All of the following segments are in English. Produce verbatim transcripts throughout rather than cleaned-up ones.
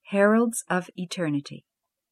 Heralds of Eternity.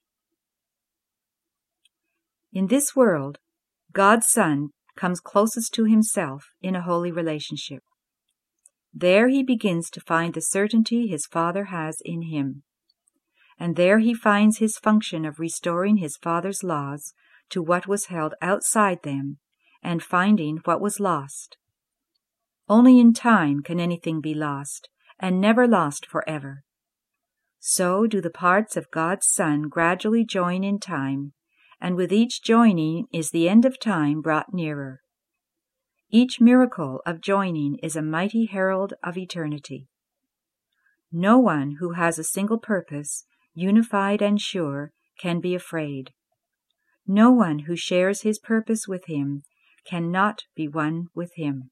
In this world, God's Son comes closest to himself in a holy relationship. There he begins to find the certainty his Father has in him, and there he finds his function of restoring his Father's laws to what was held outside them and finding what was lost. Only in time can anything be lost, and never lost forever. So do the parts of God's Son gradually join in time, and with each joining is the end of time brought nearer. Each miracle of joining is a mighty herald of eternity. No one who has a single purpose, unified and sure, can be afraid. No one who shares his purpose with him cannot be one with him.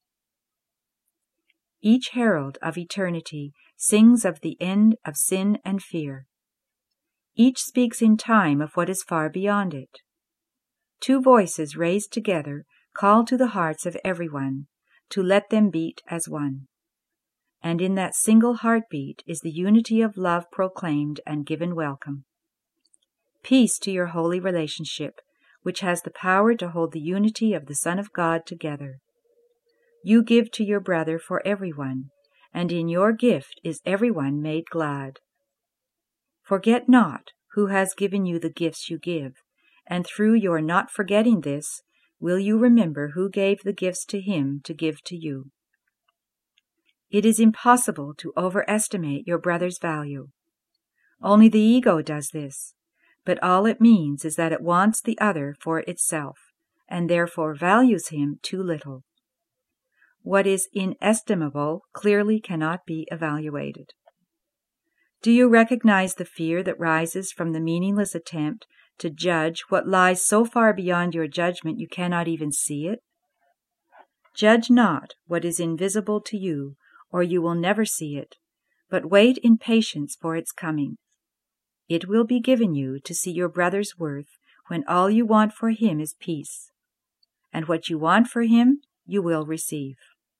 Each herald of eternity sings of the end of sin and fear. Each speaks in time of what is far beyond it. Two voices raised together call to the hearts of everyone to let them beat as one. And in that single heartbeat is the unity of love proclaimed and given welcome. Peace to your holy relationship, which has the power to hold the unity of the Son of God together. You give to your brother for everyone, and in your gift is everyone made glad. Forget not who has given you the gifts you give, and through your not forgetting this, will you remember who gave the gifts to him to give to you. It is impossible to overestimate your brother's value. Only the ego does this, but all it means is that it wants the other for itself, and therefore values him too little. What is inestimable clearly cannot be evaluated. Do you recognize the fear that rises from the meaningless attempt to judge what lies so far beyond your judgment you cannot even see it? Judge not what is invisible to you, or you will never see it, but wait in patience for its coming. It will be given you to see your brother's worth when all you want for him is peace, and what you want for him you will receive.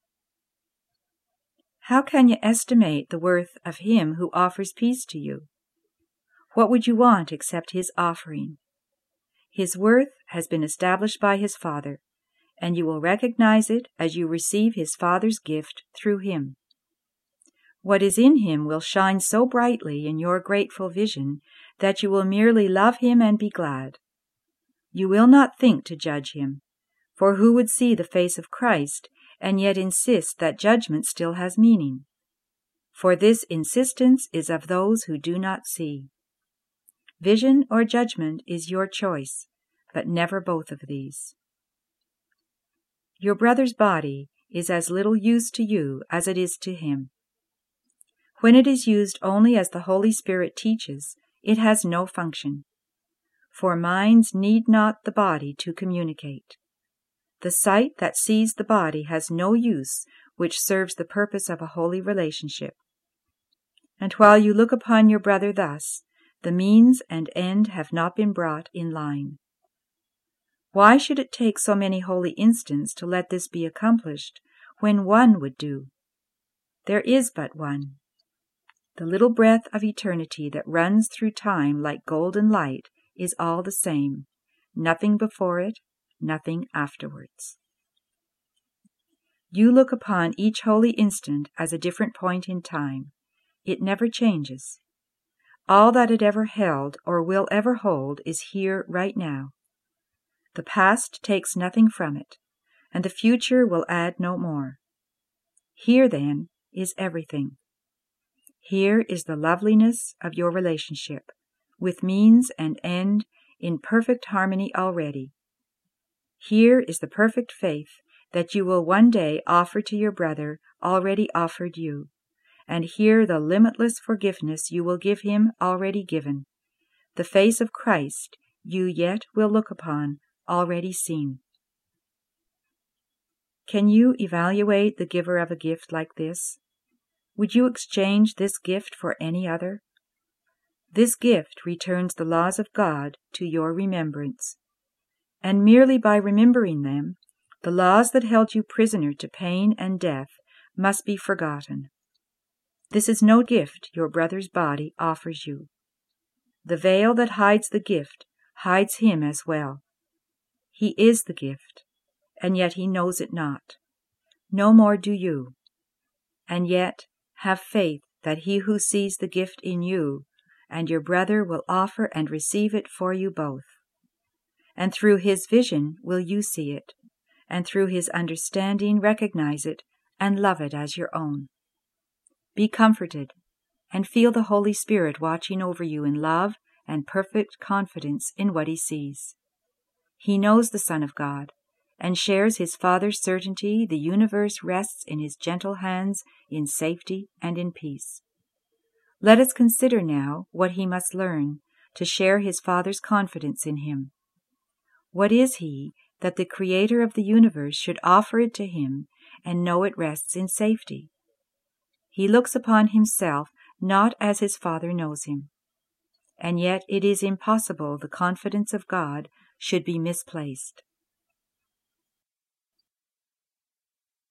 How can you estimate the worth of him who offers peace to you? What would you want except his offering? His worth has been established by his Father, and you will recognize it as you receive his Father's gift through him. What is in him will shine so brightly in your grateful vision that you will merely love him and be glad. You will not think to judge him, for who would see the face of Christ and yet insist that judgment still has meaning? For this insistence is of those who do not see. Vision or judgment is your choice, but never both of these. Your brother's body is as little use to you as it is to him. When it is used only as the Holy Spirit teaches, it has no function. For minds need not the body to communicate. The sight that sees the body has no use which serves the purpose of a holy relationship. And while you look upon your brother thus, the means and end have not been brought in line. Why should it take so many holy instants to let this be accomplished, when one would do? There is but one. The little breath of eternity that runs through time like golden light is all the same, nothing before it, nothing afterwards. You look upon each holy instant as a different point in time. It never changes. All that it ever held or will ever hold is here right now. The past takes nothing from it, and the future will add no more. Here, then, is everything. Here is the loveliness of your relationship, with means and end in perfect harmony already. Here is the perfect faith that you will one day offer to your brother already offered you, and here the limitless forgiveness you will give him already given, the face of Christ you yet will look upon already seen. Can you evaluate the giver of a gift like this? Would you exchange this gift for any other? This gift returns the laws of God to your remembrance, and merely by remembering them, the laws that held you prisoner to pain and death must be forgotten. This is no gift your brother's body offers you. The veil that hides the gift hides him as well. He is the gift, and yet he knows it not. No more do you. And yet have faith that he who sees the gift in you and your brother will offer and receive it for you both. And through his vision will you see it, and through his understanding recognize it and love it as your own. Be comforted, and feel the Holy Spirit watching over you in love and perfect confidence in what he sees. He knows the Son of God, and shares his Father's certainty the universe rests in his gentle hands in safety and in peace. Let us consider now what he must learn to share his Father's confidence in him. What is he that the Creator of the universe should offer it to him and know it rests in safety? He looks upon himself not as his Father knows him. And yet it is impossible the confidence of God should be misplaced.